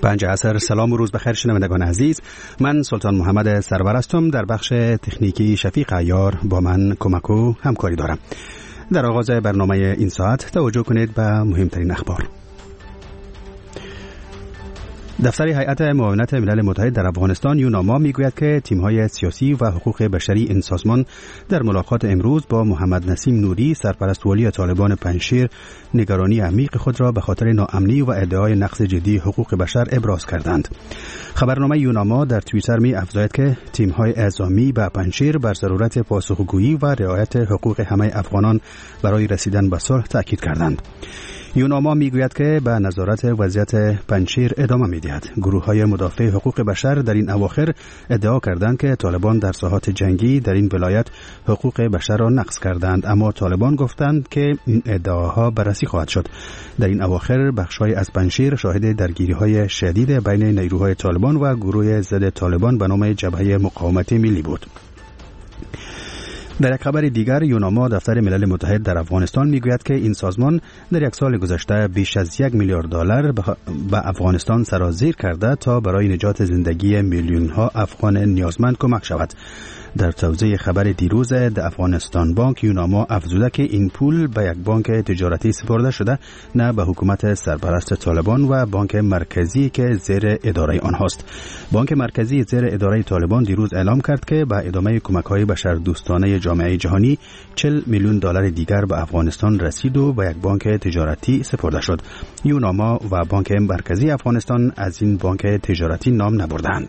5 عصر. سلام و روز بخیر شنوندگان عزیز. من سلطان محمد سرور هستم. در بخش تکنیکی شفیق عیار با من کمک و همکاری دارم. در آغاز برنامه این ساعت توجه کنید به مهمترین اخبار. دفتر هیئت معاونت ملل متحد در افغانستان یوناما میگوید که تیم‌های سیاسی و حقوق بشری این سازمان در ملاقات امروز با محمد نسیم نوری سرپرست والی طالبان پنجشیر نگرانی عمیق خود را به خاطر ناامنی و ادعای نقض جدی حقوق بشر ابراز کردند. خبرنامه یوناما در توییتر می افزاید که تیم‌های اعزامی به پنجشیر بر ضرورت پاسخگویی و رعایت حقوق همه افغانان برای رسیدن به صلح تاکید کردند. یوناما میگوید که به نظارت وضعیت پنجشیر ادامه می‌دهد. گروه‌های مدافع حقوق بشر در این اواخر ادعا کردند که طالبان در ساحات جنگی در این ولایت حقوق بشر را نقض کردند، اما طالبان گفتند که این ادعاها بررسی خواهد شد. در این اواخر بخش‌های از پنجشیر شاهد درگیری‌های شدید بین نیروهای طالبان و گروه ضد طالبان به نام جبهه مقاومت ملی بود. در یک خبر دیگر یوناما دفتر ملل متحد در افغانستان میگوید که این سازمان در یک سال گذشته بیش از 1 میلیارد دلار به افغانستان سرازیر کرده تا برای نجات زندگی میلیون‌ها افغان نیازمند کمک شود. در توضیح خبر دیروز د افغانستان بانک یوناما افزوده که این پول به یک بانک تجارتی سپرده شده، نه به حکومت سرپرست طالبان و بانک مرکزی که زیر اداره آنهاست. بانک مرکزی زیر اداره طالبان دیروز اعلام کرد که به ادامه کمک‌های بشردوستانه جامعه جهانی 40 میلیون دلار دیگر به افغانستان رسید و به یک بانک تجارتی سپرده شد. یوناما و بانک مرکزی افغانستان از این بانک تجارتی نام نبردند.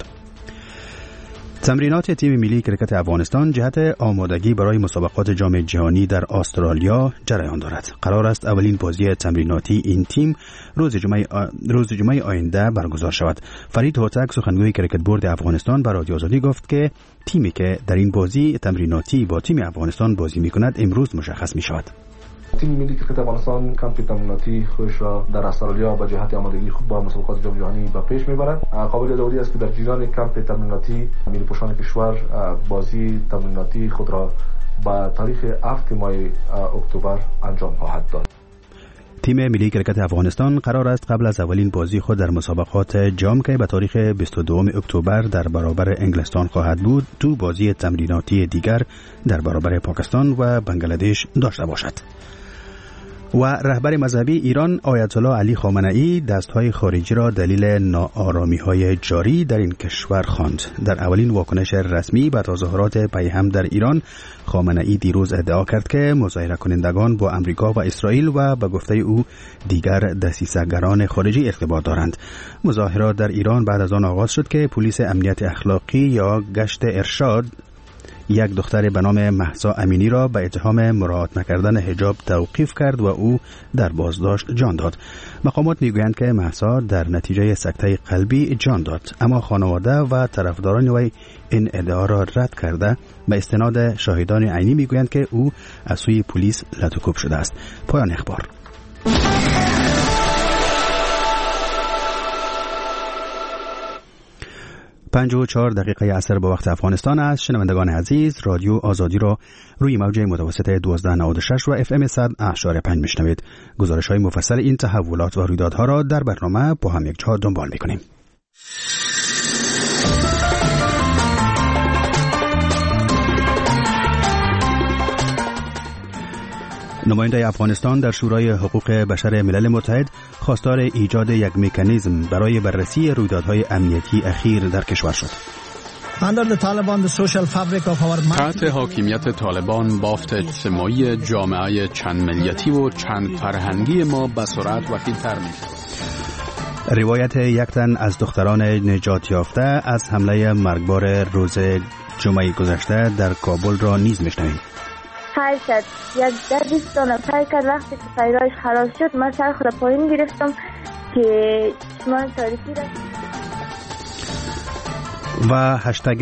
تمرینات تیم ملی کرکت افغانستان جهت آمادگی برای مسابقات جام جهانی در استرالیا جریان دارد. قرار است اولین بازی تمریناتی این تیم روز جمعه آینده برگزار شود. فرید هوتک سخنگوی کرکت بورد افغانستان به رادیو آزادی گفت که تیمی که در این بازی تمریناتی با تیم افغانستان بازی می‌کند امروز مشخص می‌شود. تیم ملی کرکت افغانستان کمپ تمریناتی خودش را در استرالیا به جهت آمادگی خود با مسابقات جام جهانی به پیش میبرد. قابل یادآوری است که در جریان کمپ تمریناتی ملی پوشان کشور بازی تمریناتی خود را به تاریخ 7 ماه اکتبر انجام خواهد داد. تیم ملی کرکت افغانستان قرار است قبل از اولین بازی خود در مسابقات جام که به تاریخ 22 اکتبر در برابر انگلستان خواهد بود، دو بازی تمریناتی دیگر در برابر پاکستان و بنگلادش داشته باشد. و رهبر مذهبی ایران آیت الله علی خامنه‌ای دستهای خارجی را دلیل ناآرامی‌های جاری در این کشور خواند. در اولین واکنش رسمی به تظاهرات پیهم در ایران، خامنه‌ای دیروز ادعا کرد که مظاهره کنندگان با امریکا و اسرائیل و به گفته او دیگر دسیسه‌گران خارجی ارتباط دارند. مظاهرات در ایران بعد از آن آغاز شد که پلیس امنیت اخلاقی یا گشت ارشاد یک دختر به نام مهسا امینی را به اتهام مراعات نکردن حجاب توقیف کرد و او در بازداشت جان داد. مقامات میگویند که مهسا در نتیجه سکته قلبی جان داد، اما خانواده و طرفداران وی این ادعا را رد کرده به استناد شاهدان عینی میگویند که او از سوی پلیس لطوکوب شده است. پایان اخبار. 5:04 عصر به وقت افغانستان است. شنوندگان عزیز، رادیو آزادی را روی موج متوسط 1296 و FM 100.5 میشنوید. گزارش‌های مفصل این تحولات و رویدادها را در برنامه با هم یک جا دنبال می‌کنیم. نماینده افغانستان در شورای حقوق بشر ملل متحد خواستار ایجاد یک مکانیزم برای بررسی رویدادهای امنیتی اخیر در کشور شد. تحت حاکمیت طالبان بافت اجتماعی جامعه چند ملیتی و چند فرهنگی ما به سرعت وسیع‌تر می‌شود. روایت یک تن از دختران نجات یافته از حمله مرگبار روز جمعه گذشته در کابل را نیز می‌شنویم. فیر شد، یک در 20 نفر کرد. وقتی که فیرایش خلاص شد من سر خود پایین گرفتم که چشمان تاریکی را و هشتگ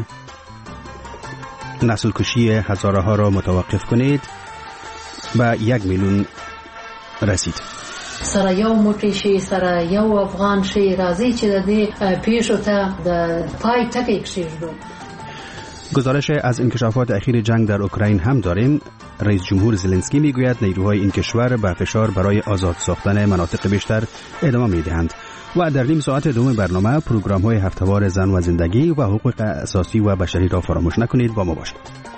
نسل کشی هزاره ها را متوقف کنید به 1 میلیون رسید. سره یو موټی شي، سره یو افغان شي، راځي چې د دې پیښو ته د پای ټکی کېږدو. گزارش از انکشافات اخیر جنگ در اوکراین هم داریم. رئیس جمهور زلنسکی میگوید نیروهای این کشور به فشار برای آزاد ساختن مناطق بیشتر ادامه میدهند. و در نیم ساعت دوم برنامه پروگرام های هفته‌وار زن و زندگی و حقوق اساسی و بشری را فراموش نکنید. با ما باشید.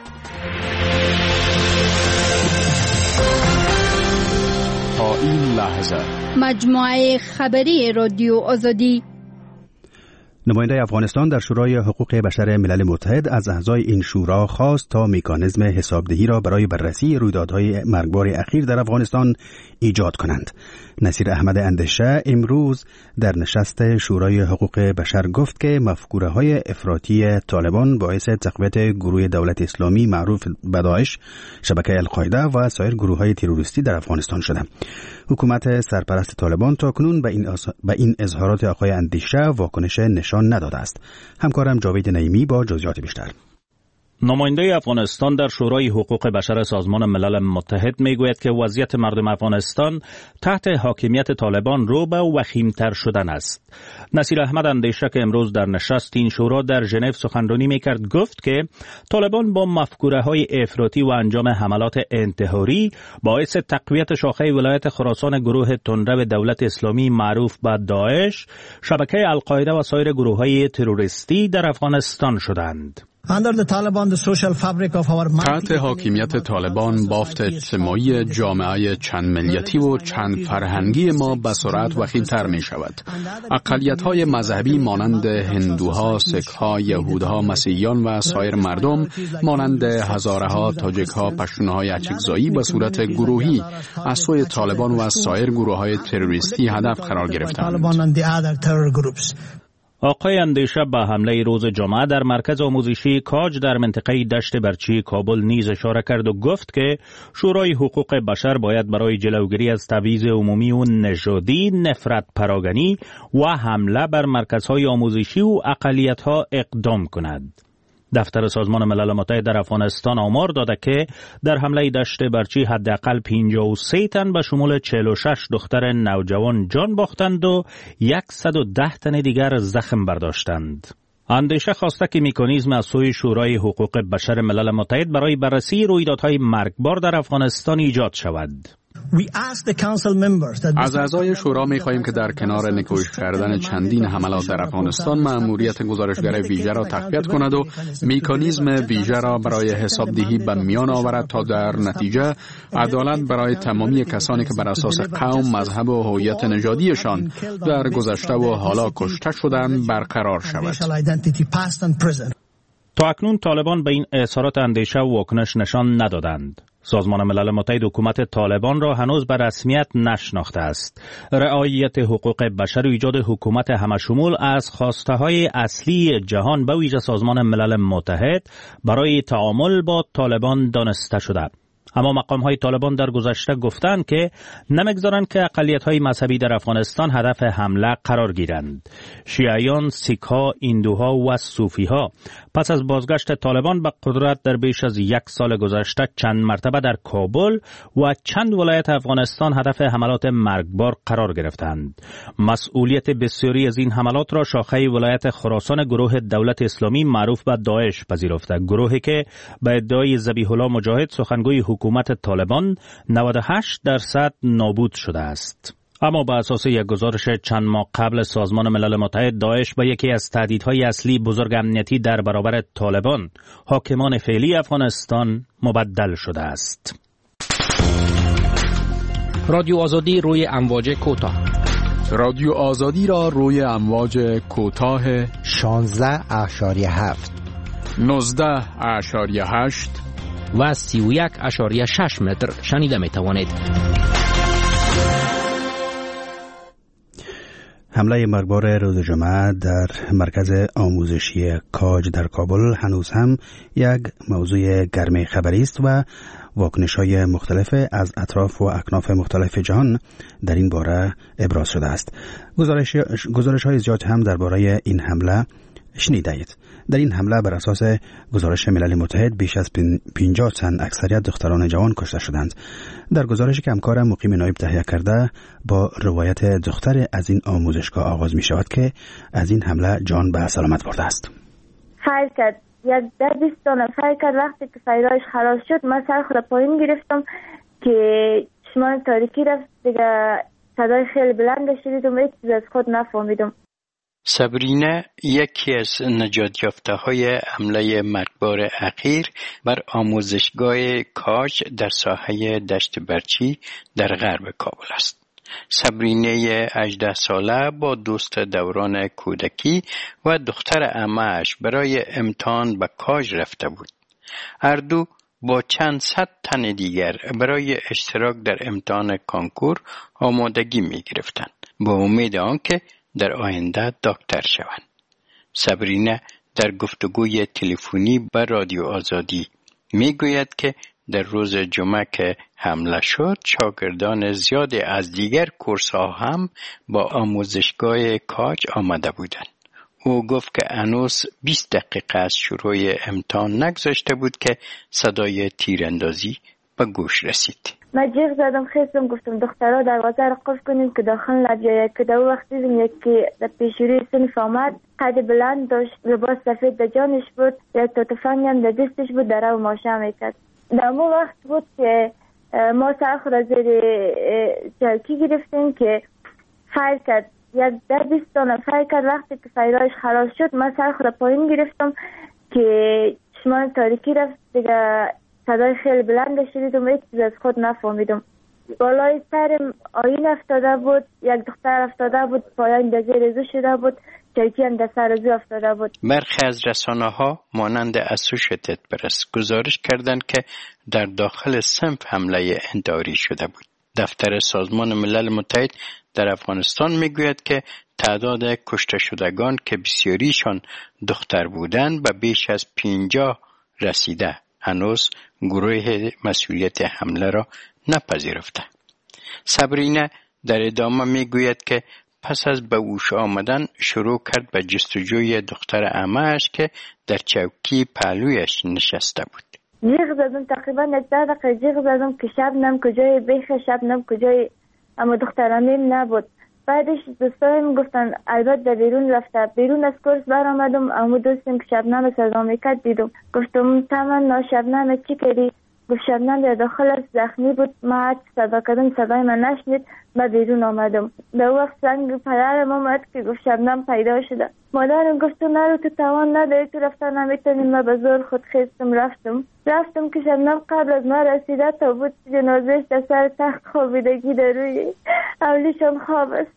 تا این لحظه مجموعه خبری رادیو آزادی. نماینده افغانستان در شورای حقوق بشر ملل متحد از اعضای این شورا خواست تا مکانیزم حسابدهی را برای بررسی رویدادهای مرگبار اخیر در افغانستان ایجاد کنند. نصیر احمد اندیشه امروز در نشست شورای حقوق بشر گفت که مفکوره‌های افراطی طالبان باعث تقویت گروه دولت اسلامی معروف به داعش، شبکه القاعده و سایر گروه‌های تروریستی در افغانستان شده. حکومت سرپرست طالبان تاکنون به این اظهارات آقای اندیشه واکنش نشان نداده است. همکارم جاوید نعیمی با جزئیات بیشتر. نماینده افغانستان در شورای حقوق بشر سازمان ملل متحد میگوید که وضعیت مردم افغانستان تحت حاکمیت طالبان رو به وخیم‌تر شدن است. نصیر احمد اندیشه که امروز در نشست این شورا در ژنو سخنرانی میکرد گفت که طالبان با مفکوره‌های افراطی و انجام حملات انتحاری باعث تقویت شاخه ولایت خراسان گروه تندرو دولت اسلامی معروف به داعش، شبکه القاعده و سایر گروه‌های تروریستی در افغانستان شدند. تحت حاکمیت طالبان بافت اجتماعی جامعه چند ملیتی و چند فرهنگی ما به سرعت وخیم‌تر می شود. اقلیت‌های مذهبی مانند هندوها، سیک‌ها، یهودها، مسیحیان و سایر مردم مانند هزاره‌ها، تاجک‌ها، پشتون‌های اچکزایی به صورت گروهی از سوی طالبان و سایر گروه‌های تروریستی هدف قرار گرفتند. آقای اندیشه به حمله روز جمعه در مرکز آموزشی کاج در منطقه دشت برچی کابل نیز اشاره کرد و گفت که شورای حقوق بشر باید برای جلوگیری از تبعیض عمومی و نژادی، نفرت پراگنی و حمله بر مرکزهای آموزشی و اقلیت‌ها اقدام کند. دفتر سازمان ملل متحد در افغانستان آمار داده که در حمله دشت برچی حداقل 53 تن به شمول 46 دختر نوجوان جان باختند و 110 تن دیگر زخم برداشتند. اندیشه خواسته که مکانیزم از سوی شورای حقوق بشر ملل متحد برای بررسی رویدادهای مرگبار در افغانستان ایجاد شود. از اعضای شورا می‌خواهیم که در کنار نکوش کردن چندین حملات در افغانستان مأموریت گزارشگر ویژه را تقویت کند و مکانیزم ویژه را برای حسابدهی به میان آورد تا در نتیجه عدالت برای تمامی کسانی که بر اساس قوم، مذهب و هویت نژادیشان در گذشته و حالا کشته شدند برقرار شود. تا اکنون طالبان به این اظهارات اندیشه و واکنش نشان ندادند. سازمان ملل متحد حکومت طالبان را هنوز به رسمیت نشناخته است. رعایت حقوق بشر و ایجاد حکومت همشمول از خواسته‌های اصلی جهان به ویژه سازمان ملل متحد برای تعامل با طالبان دانسته شده. اما مقام‌های طالبان در گذشته گفتند که نمی‌گذارند که اقلیت‌های مذهبی در افغانستان هدف حمله قرار گیرند. شیعیان، سیک‌ها، هندوها و صوفی‌ها پس از بازگشت طالبان به قدرت در بیش از 1 سال گذشته چند مرتبه در کابل و چند ولایت افغانستان هدف حملات مرگبار قرار گرفتند. مسئولیت بسیاری از این حملات را شاخه ولایت خراسان گروه دولت اسلامی معروف به داعش پذیرفته، گروهی که به ادعای ذبیح الله مجاهد سخنگوی حکومت طالبان 98% نابود شده است. اما بر اساس یک گزارش چند ماه قبل سازمان ملل متحد، داعش به یکی از تهدیدهای اصلی بزرگ امنیتی در برابر طالبان، حاکمان فعلی افغانستان، مبدل شده است. رادیو آزادی روی امواج کوتاه. رادیو آزادی را روی امواج کوتاه 16.7 19.8 و 31.6 متر شنیده می توانید. حمله مرگبار روز جمعه در مرکز آموزشی کاج در کابل هنوز هم یک موضوع گرم خبری است و واکنش‌های مختلف از اطراف و اکناف مختلف جهان در این باره ابراز شده است. گزارش‌های زیاد هم درباره این حمله شنیدید. در این حمله بر اساس گزارش ملل متحد بیش از 50 تن اکثریت دختران جوان کشته شدند. در گزارشی که همکارم مقیم نایب تهیه کرده با روایت دختر از این آموزشگاه آغاز می شود که از این حمله جان به سلامت برده است. فایر کرد، یک 10-20 دانه فایر کرد. وقتی که فایرهایش خلاص شد من سر خود پایین گرفتم که چشمان تاریکی رفت دیگه. صدای خیلی بلند شنیدم، هیچ چیز از خود نفهمیدم. سبرینا یکی از نجات یافته های حمله مرگبار اخیر بر آموزشگاه کاج در ساحه دشت برچی در غرب کابل است. سبرینا 18 ساله با دوست دوران کودکی و دختر عمه‌اش برای امتحان به کاج رفته بود. هر دو با چند صد تن دیگر برای اشتراک در امتحان کانکور آمادگی می گرفتند با امید آنکه در آینده دکتر شوند. سبرینا در گفتگوی تلفنی با رادیو آزادی می گوید که در روز جمعه که حمله شد شاگردان زیادی از دیگر کورس‌ها هم با آموزشگاه کاج آمده بودند. او گفت که هنوز 20 دقیقه از شروع امتحان نگذشته بود که صدای تیراندازی به گوش رسید. من جیغ زدم، خیستم، گفتم دخترها دروازه را قفل کنیم که داخل نبیاید. که در وقت دیدم یکی در پیشروی صنف آمد، قد بلند داشت، لباس سفید در جانش بود، یک تفنگ هم در دستش بود، در رو ماشه میکرد. در اون وقت بود که ما سر خود را زیر چوکی گرفتیم که فایر کرد. یک 10-20 دانه فایر کرد. وقتی که فایرهایش خلاص شد من سر خود را پایین گرفتم که چشمان تاریکی رفت. دیگه صدای خیلی بلند شنیدم، هیچ چیز از خود نفهمیدم. بالای سرم آیین افتاده بود، یک دختر افتاده بود، پایان در زیر زو شده بود، چوکی هم در سر زو افتاده بود. برخی از رسانه‌ها مانند اسوشیتد پرس گزارش کردند که در داخل صنف حمله انتحاری شده بود. دفتر سازمان ملل متحد در افغانستان میگوید که تعداد کشته شدگان که بسیاریشان دختر بودند به بیش از 50 رسیده. هنوز گروه مسئولیت حمله را نپذیرفته. سبرینا در ادامه میگوید که پس از به هوش آمدن شروع کرد به جستجوی دختر عمه‌اش که در چوکی پهلویش نشسته بود. جیغ زدم، تقریبا 10 دقیقه جیغ زدم که شبنم کجای، بیخ شبنم کجای، اما دخترانیم نبود. بعدش دوستایم گفتن البته در بیرون رفته. بیرون از کورس برآمدم، اما دوستم که شبنم صدا میکرد دیدم. گفتم تمنا شبنم چی کردی؟ گفت شبنم در داخل زخمی بود. ما صدا کردم، صدای من نشنید. من بیرون آمدم. در وقت زنگ پدرم آمد که گفت شبنم پیدا شده. مادرم گفت تو نرو، تو توان نداری، تو رفتن نمیتونی. من به زور خود خیستم رفتم که شبنم قبل از من رسیده تا بود جنازهش در سر تخت خوابیدگی در روی اولیشان خواب است.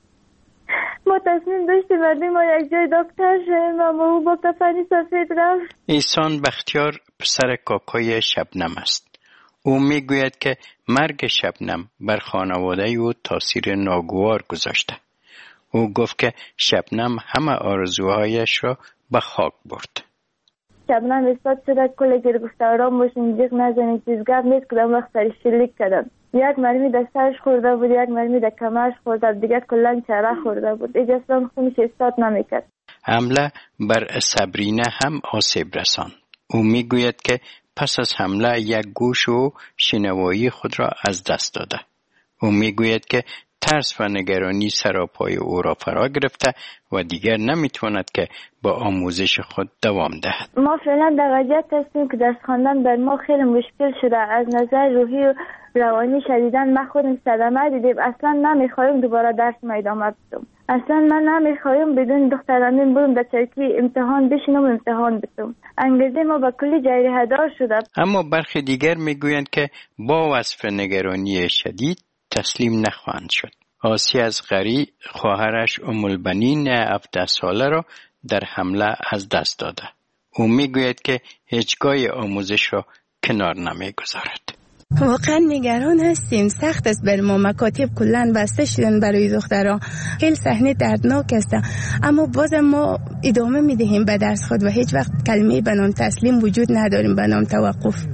ما تصمیم داشتیم بردیم ما یک جای دکتر شویم، اما او با کفنی سفید رفت. احسان بختیار پسر کاکای شبنم است. او میگوید که مرگ شبنم بر خانواده او تاثیر ناگوار گذاشته. او گفت که شبنم همه آرزوهایش را به خاک برد. شبنم اثبات شده کل گرفتاران باشین، جیغ نزنید، چیزگاه نیست. کدام وقت سرش شلیک کردن. یک مرمی در سرش خورده بود، یک مرمی در کمرش خورده بود، دیگر کلان چهره خورده بود. ایج اصلا خونش استاد نمیکرد. حمله بر سبرینا هم آسیب رساند. او میگوید که پس از حمله یک گوش و شنوایی خود را از دست داده. او میگوید که ترس و نگرانی سراپای او را فرا گرفته و دیگر نمیتواند که با آموزش خود دوام دهد. ما فعلا در وضعیت هستیم که درس خواندن بر ما خیلی مشکل شده. از نظر روحی و روانی شدیداً ما خودم صدمه دیدیم. اصلا نمیخوایم دوباره درس ادامه بدم. اصلا من نمیخوایم بدون دخترانیم برم در چوکی امتحان بشینم امتحان بدم. انگیزه ما به کلی جریحه‌دار شده. اما برخی دیگر میگویند که با وصف نگرانی شدید تسلیم نخواهند شد. آسیه از غری خواهرش البنین 17 ساله را در حمله از دست داده. او میگوید که هیچگاه آموزش را کنار نمیگذارد. واقعا نگران هستیم. سخت است بر ما. مکاتب کلن بسته شدن برای دختران. خیلی صحنه دردناک است، اما بازم ما ادامه میدهیم به درس خود و هیچ وقت کلمه به نام تسلیم وجود نداریم، به نام توقف.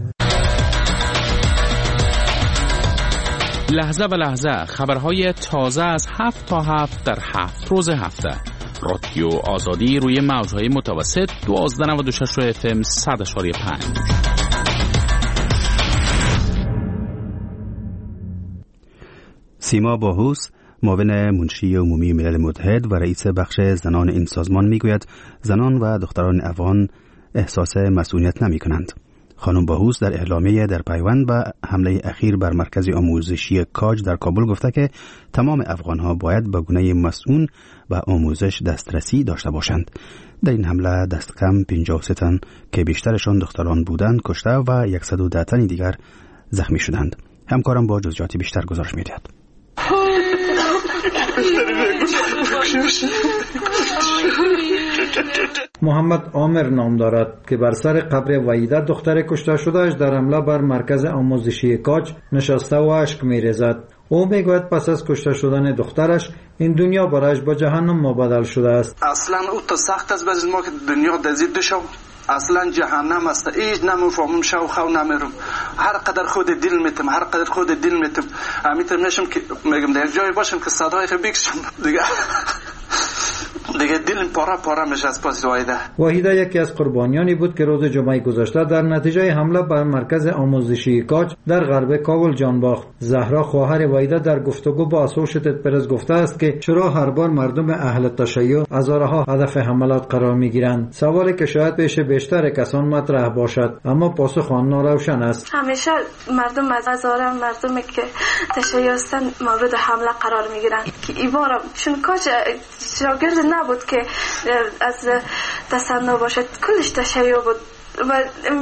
لحظه به لحظه خبرهای تازه از 7 تا 7 در 7 روز هفته. رادیو آزادی روی موجهای متوسط 1296 FM 100.5. سیما باهوس، معاون منشی عمومی ملل متحد و رئیس بخش زنان این سازمان میگوید زنان و دختران افغان احساس مسئولیت نمی کنند. خانم باهوس در اعلامیه در پیوند به حمله اخیر بر مرکز آموزشی کاج در کابل گفته که تمام افغانها باید به گونه مسئول و آموزش دسترسی داشته باشند. در این حمله دست کم 53 تن که بیشترشان دختران بودند کشته و 110 تن دیگر زخمی شدند. همکارم با جزئیات بیشتر گزارش می‌دهد. محمد عامر نام دارد که بر سر قبر وحیده دختر کشته شدهش در حمله بر مرکز آموزشی کاج نشسته و اشک می‌ریزد. او میگوید پس از کشته شدن دخترش این دنیا برایش با جهنم مبدل شده است. اصلا او تا سخت است باز ما که دنیا دزید بشم، اصلا جهنم است. هیچ نمیفهمم شو خو نمیرم. هر قدر خود دل میتم امیتر میشم که میگم در جای باشم که صدای بکشم دیگه دل پاره میشه از پس وحیده. وحیده یکی از قربانیانی بود که روز جمعه گذشته در نتیجه حمله بر مرکز آموزشی کاج در غرب کابل جان باخت. زهرا خواهر وحیده در گفتگو با اسوشیتد پرس گفته است که چرا هر بار مردم اهل تشیع هزارها هدف حملات قرار میگیرند. سوالی که شاید پیش بیشتر کسان مطرح باشد اما پاسخ آن ناروشن است. همیشه مردم از هزاران مردمی که تشیع هستند مورد حمله قرار میگیرند که این بار چون کاج شاگرد نبود که از تصنع باشد، کلش تشیع بود و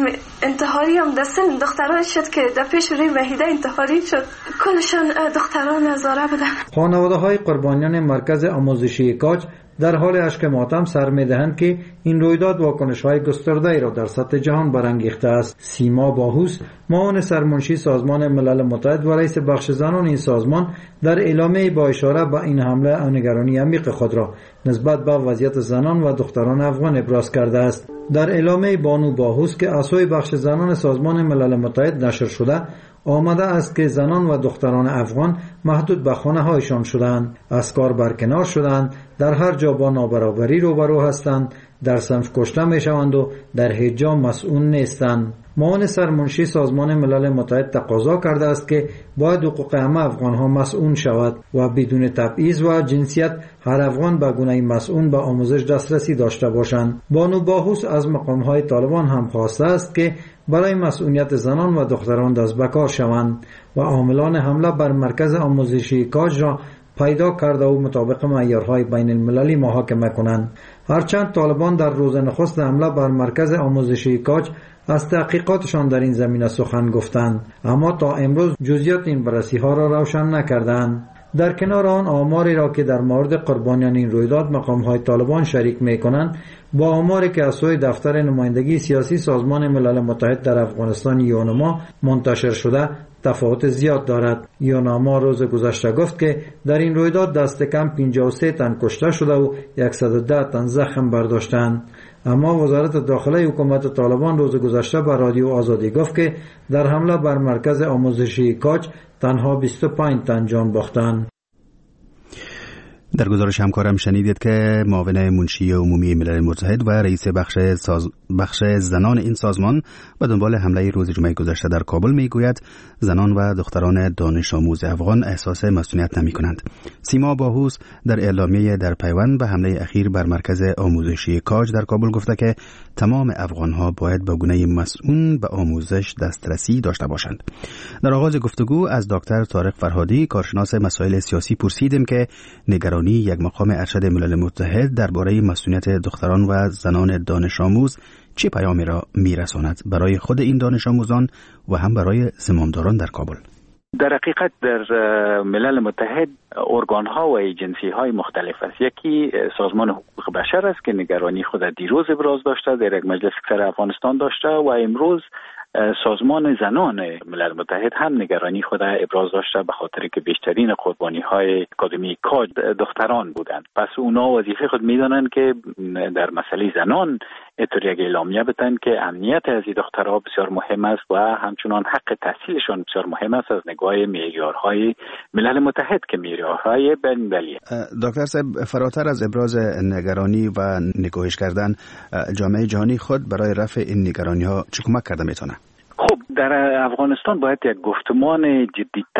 انتحاری هم دستن دختران شد که در پیش روی وحیده انتحاری شد. کلشان دختران هزاره بودن. خانواده های قربانیان مرکز آموزشی کاج در حال اشک ماتم سر می‌دهند که این رویداد واکنش‌های گسترده‌ای را در سطح جهان برانگیخته است. سیما باهوس معاون سرمنشی سازمان ملل متحد و رئیس بخش زنان این سازمان در اعلامیه با اشاره به این حمله و نگرانی عمیق خود را نسبت به وضعیت زنان و دختران افغان ابراز کرده است. در اعلامیه بانو باهوس که عضو بخش زنان سازمان ملل متحد نشر شده آمده است که زنان و دختران افغان محدود به خانه هایشان شدند، از کار برکنار شدند، در هر جا با نابرابری روبرو هستند، در صنف کشته می شوند و در هیچ جا مسئول نیستند. معاون سرمنشی سازمان ملل متحد تقاضا کرده است که باید حقوق همه افغان ها مسئول شود و بدون تبعیض و جنسیت هر افغان به گونه مسئول به آموزش دسترسی داشته باشند. بانو باهوس از مقام های طالبان هم خواسته است که برای مسئولیت زنان و دختران دست به کار شوند و عاملان حمله بر مرکز آموزشی کاج را پیدا کرده و مطابق معیارهای بین المللی محاکمه کنند. هرچند طالبان در روز نخست حمله بر مرکز آموزشی کاج از تحقیقاتشان در این زمینه سخن گفتند اما تا امروز جزئیات این بررسی‌ها را روشن نکردند. در کنار آن آماری را که در مورد قربانیان این رویداد مقام‌های طالبان شریک می‌کنند با آماری که از سوی دفتر نمایندگی سیاسی سازمان ملل متحد در افغانستان یونما منتشر شده تفاوت زیاد دارد. یونما روز گذشته گفت که در این رویداد دست کم 53 تن کشته شده و 110 تن زخم برداشتند. اما وزارت داخله حکومت طالبان روز گذشته به رادیو آزادی گفت که در حمله بر مرکز آموزشی کاج تنها 25 تن جان باختند. در گزارش همکارم شنیدید که معاون منشی عمومی ملل متحد و رئیس بخش زنان این سازمان به دنبال حمله روز جمعه گذشته در کابل میگوید زنان و دختران دانش آموز افغان احساس مسئولیت نمی کنند. سیما باهوس در اعلامیه در پیوند به حمله اخیر بر مرکز آموزشی کاج در کابل گفته که تمام افغان ها باید به گونه مسئول به آموزش دسترسی داشته باشند. در آغاز گفتگو از دکتر طارق فرهادی کارشناس مسائل سیاسی پرسیدیم که نگرانی یک مقام ارشد ملل متحد درباره مسئولیت دختران و زنان دانش آموز چه پیامی را میرساند برای خود این دانش آموزان و هم برای زمامداران در کابل؟ در حقیقت در ملل متحد ارگان‌ها و ایجنسی‌های مختلف است. یکی سازمان حقوق بشر است که نگرانی خود دیروز ابراز داشته، در یک مجلس سر افغانستان داشته و امروز سازمان زنان ملل متحد هم نگرانی خود ابراز داشته به خاطر که بیشترین قربانی‌های آکادمی کاج دختران بودند. پس اونا وظیفه خود می‌دانند که در مسئله زنان اینطور یک اعلامیه بدن که امنیت از این دخترها بسیار مهم است و همچنان حق تحصیلشان بسیار مهم است از نگاه معیارهای ملل متحد که معیارهای بین‌المللی. دکتر صاحب، فراتر از ابراز نگرانی و نگاهش کردن، جامعه جهانی خود برای رفع این نگرانی‌ها چه کمک کرده میتونه؟ خب در افغانستان باید یک گفتمان جدی‌تر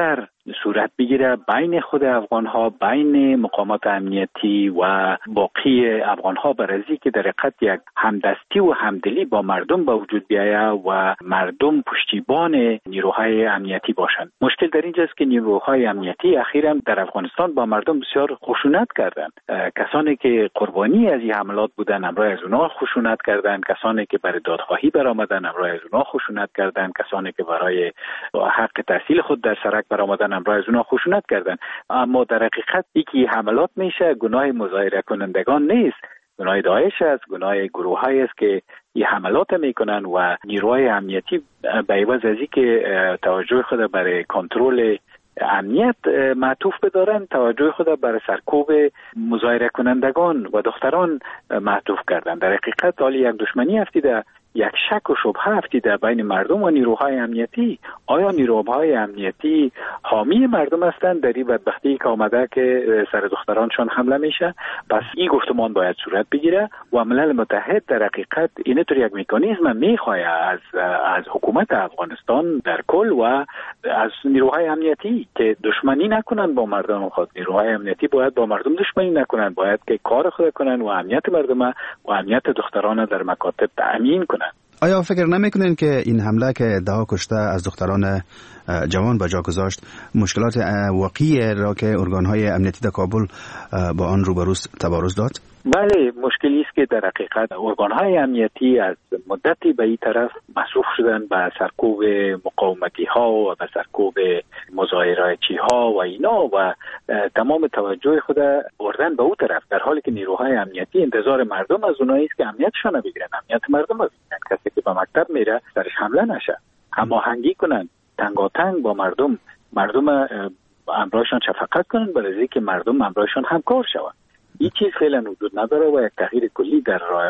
صورت بگیره بین خود افغان ها، بین مقامات امنیتی و باقی افغان ها، برای که در حقیقت یک همدستی و همدلی با مردم به وجود بیاید و مردم پشتیبان نیروهای امنیتی باشند. مشکل در اینجاست که نیروهای امنیتی اخیراً در افغانستان با مردم بسیار خشونت کردند. کسانی که قربانی از این حملات بودند امروز از اونها خشونت کردند، کسانی که برای دادخواهی برآمدند امروز از اونها خشونت کردند، کسانی که برای حق تحصیل خود در سرک برآمدند امروز از اونها خشونت کردند. اما در حقیقت یکی حملات میشه گناه مظاهره کنندگان نیست، گناه داعش است، گناه گروه‌هایی است که این حملات میکنن و نیروهای امنیتی به عوض از اینکه توجه خود برای کنترل امنیت معطوف بدارن، توجه خود برای سرکوب مظاهره کنندگان و دختران معطوف کردن. در حقیقت حالی یک دشمنی افتیده، یک شک و شبهه افتیده بین مردم و نیروهای امنیتی. آیا نیروهای امنیتی حامی مردم هستند در این بدبختی که آمده که سر دخترانشان حمله میشه؟ پس این گفتمان باید صورت بگیره و ملل متحد در حقیقت اینطور یک مکانیزم میخواهد از حکومت افغانستان در کل و از نیروهای امنیتی که دشمنی نکنند با مردم خود. نیروهای امنیتی باید با مردم دشمنی نکنند، باید که کار خود کنند و امنیت مردم و امنیت دختران در مکاتب تأمین کنند. آیا فکر نمیکنین که این حمله که 10 کشته از دختران جوان به جا گذاشت مشکلات واقعی را که ارگان‌های امنیتی در کابل با آن روبروست تبارز داد؟ بله، مشکلی است که در حقیقت ارگان‌های امنیتی از مدتی به این طرف مصروف شدن به سرکوب مقاومتی‌ها و به سرکوب مظاهره‌چی‌ها و اینا و تمام توجه خود بردن به اون طرف، در حالی که نیروهای امنیتی انتظار مردم از اونایی است که امنیتشان رو بگیرن، امنیت مردم رو بگیرن. کسی که به مکتب میره سرش حمله نشه، هماهنگی کنن تنگاتنگ با مردم امرایشان شفقت کنن برای اینکه مردم امرایشان همکار شوند. این چیز فعلا وجود نداره و یک تغییر کلی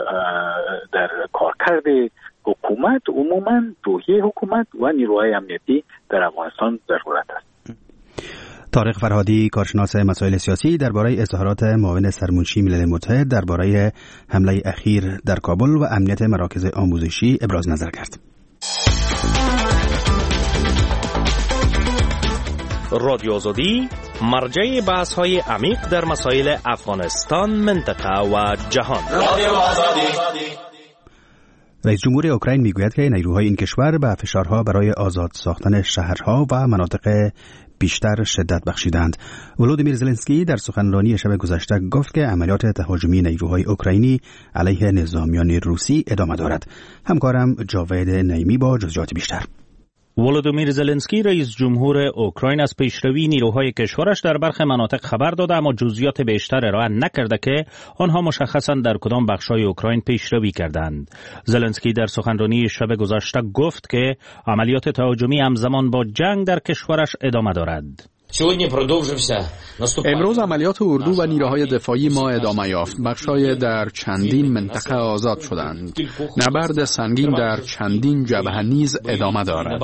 در کارکرد حکومت، عموما روحیه حکومت و نیروهای امنیتی در افغانستان ضرورت است. طارق فرهادی، کارشناس مسائل سیاسی، درباره اظهارات معاون سرمنشی ملل متحد درباره حمله اخیر در کابل و امنیت مراکز آموزشی ابراز نظر کرد. رادیو آزادی مرجع بحث‌های عمیق در مسائل افغانستان، منطقه و جهان. رادیو آزادی. رئیس جمهور اوکراین میگوید که نیروهای این کشور به فشارها برای آزاد ساختن شهرها و مناطق بیشتر شدت بخشیدند. ولودیمیر زلنسکی در سخنرانی شب گذشته گفت که عملیات تهاجمی نیروهای اوکراینی علیه نظامیان روسی ادامه دارد. همکارم جاوید نعیمی با جزئیات بیشتر. ولودیمیر زلنسکی رئیس جمهور اوکراین از پیشروی نیروهای کشورش در برخی مناطق خبر داده، اما جزئیات بیشتر ارائه نکرده که آنها مشخصاً در کدام بخش‌های اوکراین پیشروی کردند. زلنسکی در سخنرانی شب گذشته گفت که عملیات تهاجمی همزمان با جنگ در کشورش ادامه دارد. امروز عملیات اردو و نیروهای دفاعی ما ادامه یافت. بخشای در چندین منطقه آزاد شدند. نبرد سنگین در چندین جبهه نیز ادامه دارد.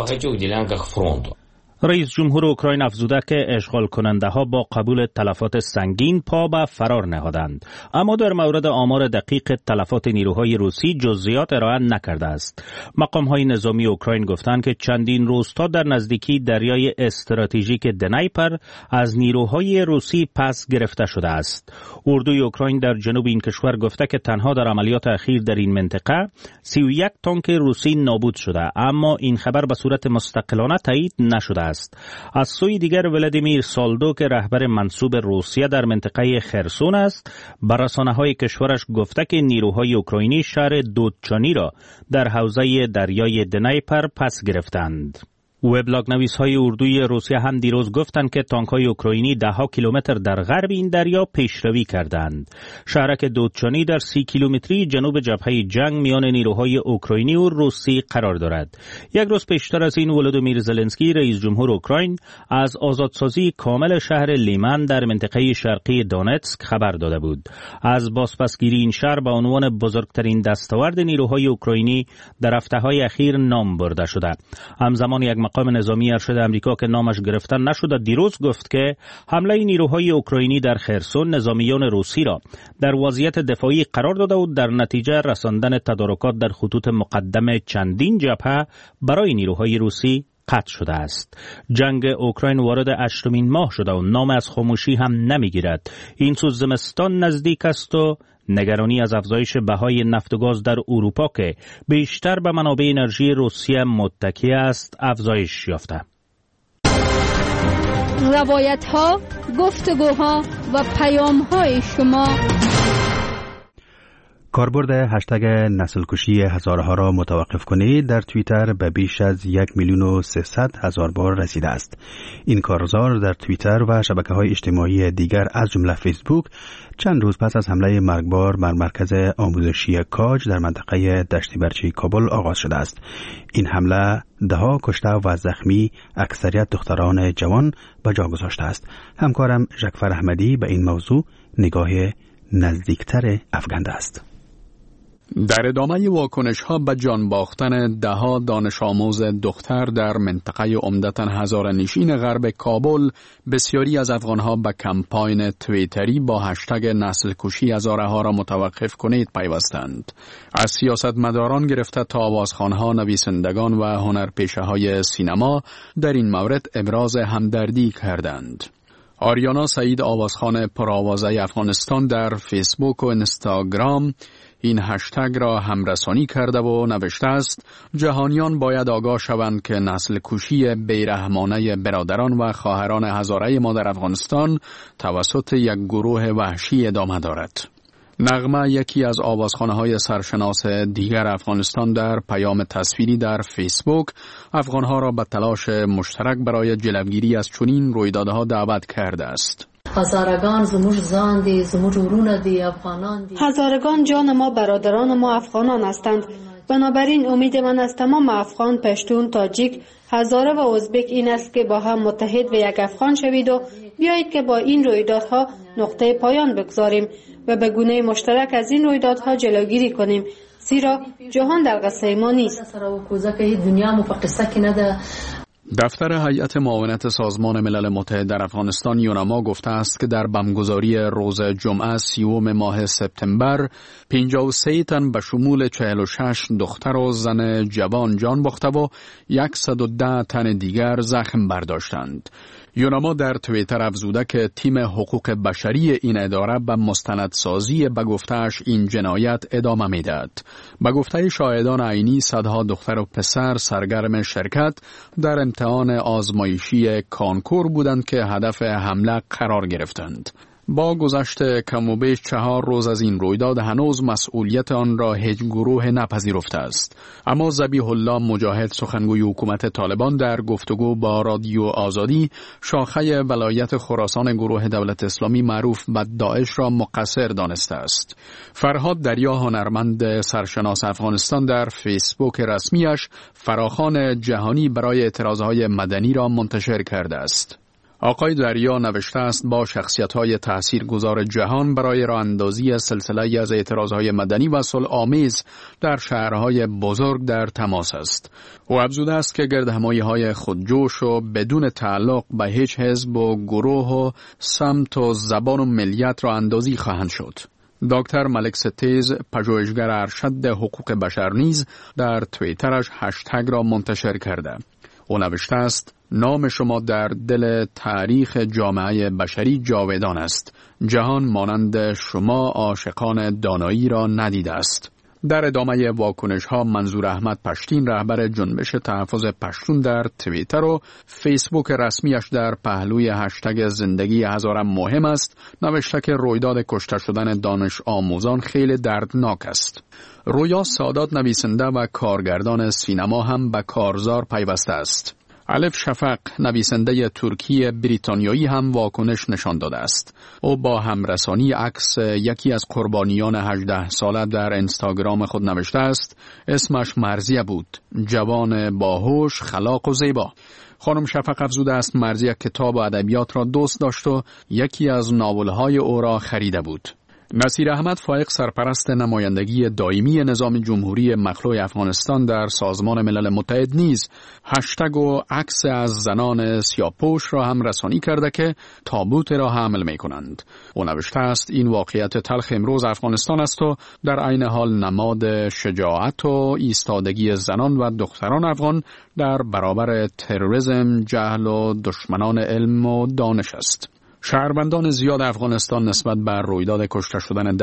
رئیس جمهور اوکراین افزوده که اشغال کننده ها با قبول تلفات سنگین پا به فرار نهادند، اما در مورد آمار دقیق تلفات نیروهای روسی جزئیات ارائه نکرده است. مقام های نظامی اوکراین گفتند که چندین روستا در نزدیکی دریای استراتژیک دنیپر از نیروهای روسی پس گرفته شده است. اردوی اوکراین در جنوب این کشور گفته که تنها در عملیات اخیر در این منطقه 31 تانک روسی نابود شده، اما این خبر به صورت مستقلانه تایید نشده است. از سوی دیگر ولادیمیر سالدو که رهبر منصوب روسیه در منطقه خرسون است، بر رسانه‌های کشورش گفته که نیروهای اوکراینی شهر دودچانی را در حوزه دریای دنیپر پس گرفتند. وبلاگ نویس‌های اردوی روسیه هم دیروز گفتند که تانک‌های اوکراینی 10 کیلومتر در غرب این دریا پیشروی کردند. شهرک دودچانی در 30 کیلومتری جنوب جبهه جنگ میان نیروهای اوکراینی و روسی قرار دارد. یک روز پیشتر از این ولودیمیر زلنسکی رئیس جمهور اوکراین از آزادسازی کامل شهر لیمن در منطقه شرقی دونتسک خبر داده بود. از بازپسگیری این شهر به عنوان بزرگترین دستاورد نیروهای اوکراینی در هفته‌های اخیر نام برده شده. همزمان یک مقام نظامی ارشد امریکا که نامش گرفته نشده دیروز گفت که حمله نیروهای اوکراینی در خرسون نظامیان روسی را در وضعیت دفاعی قرار داده و در نتیجه رساندن تدارکات در خطوط مقدم چندین جبهه برای نیروهای روسی قطع شده است. جنگ اوکراین وارد 8مین ماه شده و نام از خاموشی هم نمیگیرد. این سو زمستان نزدیک است و نگرانی از افزایش بهای نفت و گاز در اروپا که بیشتر به منابع انرژی روسیه متکی است افزایش یافته. روایت‌ها، گفتگوها و پیام‌های شما. کاربرد هشتگ نسل کشی هزارها را متوقف کنید در توییتر به بیش از 1,300,000 بار رسیده است. این کارزار در توییتر و شبکه‌های اجتماعی دیگر از جمله فیسبوک چند روز پس از حمله مرگبار بر مرکز آموزشی کاج در منطقه دشت برچی کابل آغاز شده است. این حمله ده‌ها کشته و زخمی اکثریت دختران جوان به جا گذاشته است. همکارم ژکفر احمدی به این موضوع نگاه نزدیکتر افکنده است. در ادامه واکنش‌ها به جان باختن ده‌ها دانش آموز دختر در منطقه عمدتاً هزاره‌نشین غرب کابل، بسیاری از افغان‌ها به کمپاین توییتری با هشتگ نسل کشی هزارها را متوقف کنید پیوستند. از سیاستمداران گرفته تا آوازخوان‌ها، نویسندگان و هنرپیشه‌های سینما در این مورد ابراز همدردی کردند. آریانا سعید، آوازخوان پرآوازه افغانستان، در فیسبوک و اینستاگرام این هشتگ را همرسانی کرده و نوشته است: جهانیان باید آگاه شوند که نسل کشی بیرحمانه برادران و خواهران هزاره ما در افغانستان توسط یک گروه وحشی ادامه دارد. نغمه، یکی از آوازخوان‌های سرشناس دیگر افغانستان، در پیام تصویری در فیسبوک افغان‌ها را به تلاش مشترک برای جلوگیری از چنین رویدادها دعوت کرده است. هزارگان زموج زان دی، زموج ورون دی، افغانان دی. هزارگان جان ما، برادران ما افغانان هستند. بنابراین امید من از تمام افغان، پشتون، تاجیک، هزاره و ازبک این است که با هم متحد و یک افغان شوید و بیایید که با این رویدادها نقطه پایان بگذاریم و به گونه مشترک از این رویدادها جلوگیری کنیم، زیرا جهان در قصه ما نیست. دفتر هیئت معاونت سازمان ملل متحد در افغانستان یوناما گفته است که در بمگذاری روز جمعه 30 ماه سپتامبر 53 تن به شمول 46 دختر و زن جوان جان باخته و 110 تن دیگر زخم برداشتند. یوناما در توییتر افزوده که تیم حقوق بشری این اداره به مستندسازی به گفته‌اش این جنایت ادامه می‌دهد. به گفته شاهدان عینی، صدها دختر و پسر سرگرم شرکت در امتحان آزمایشی کانکور بودند که هدف حمله قرار گرفتند. با گذشت کم و بیش 4 روز از این رویداد هنوز مسئولیت آن را هیچ گروه نپذیرفته است. اما ذبیح الله مجاهد، سخنگوی حکومت طالبان، در گفتگو با رادیو آزادی شاخه ولایت خراسان گروه دولت اسلامی معروف به داعش را مقصر دانسته است. فرهاد دریا، هنرمند سرشناس افغانستان، در فیسبوک رسمیش فراخوان جهانی برای اعتراضهای مدنی را منتشر کرده است. آقای دریا نوشته است با شخصیت‌های تاثیرگذار جهان برای راه اندازی سلسله از اعتراضهای مدنی و صلح‌آمیز در شهرهای بزرگ در تماس است. او افزوده است که گردهمایی‌های خودجوش و بدون تعلق به هیچ حزب و گروه و سمت و زبان و ملیت راه اندازی خواهند شد. دکتر ملک ستیز، پژوهشگر ارشد حقوق بشر، نیز در توییترش هشتگ را منتشر کرده. او نوشته است: نام شما در دل تاریخ جامعه بشری جاودان است. جهان مانند شما عاشقان دانایی را ندیده است. در ادامه واکنش‌ها منظور احمد پشتین، رهبر جنبش تحفظ پشتون، در توییتر و فیسبوک رسمیش در پهلوی هشتگ زندگی هزارم مهم است نوشته که رویداد کشته شدن دانش آموزان خیلی دردناک است. رویا سادات، نویسنده و کارگردان سینما، هم به کارزار پیوسته است. الف شفق، نویسنده ترکی بریتانیایی، هم واکنش نشان داده است. او با همرسانی عکس یکی از قربانیان 18 ساله در اینستاگرام خود نوشته است: اسمش مرزیه بود، جوان باهوش، خلاق و زیبا. خانم شفق افزوده است مرزیه کتاب و ادبیات را دوست داشت و یکی از ناول‌های او را خریده بود. نصیر احمد فائق سرپرست نمایندگی دائمی نظام جمهوری مخلوع افغانستان در سازمان ملل متحد نیز هشتگ و عکس از زنان سیاه‌پوش را هم رسانی کرده که تابوت را حمل می کنند. او نوشته است این واقعیت تلخ امروز افغانستان است و در عین حال نماد شجاعت و ایستادگی زنان و دختران افغان در برابر تروریسم، جهل و دشمنان علم و دانش است. شهروندان زیاد افغانستان نسبت بر رویداد کشته شدن